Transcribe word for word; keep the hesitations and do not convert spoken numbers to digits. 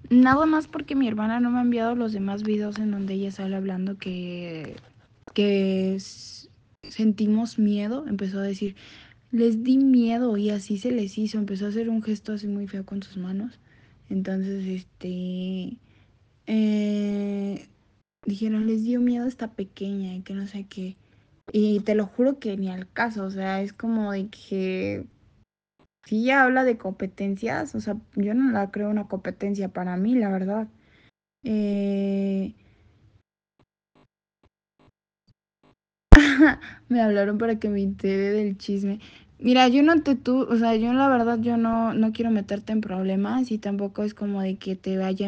Nada más porque mi hermana no me ha enviado los demás videos en donde ella sale hablando que, que sentimos miedo. Empezó a decir, les di miedo y así se les hizo. Empezó a hacer un gesto así muy feo con sus manos. Entonces, este... Eh, dijeron, les dio miedo esta pequeña y que no sé qué. Y te lo juro que ni al caso, o sea, es como de que si ella habla de competencias, o sea, yo no la creo una competencia para mí, la verdad. Eh, me hablaron para que me entere del chisme. Mira, yo no te tú, o sea, yo la verdad yo no, no quiero meterte en problemas y tampoco es como de que te vaya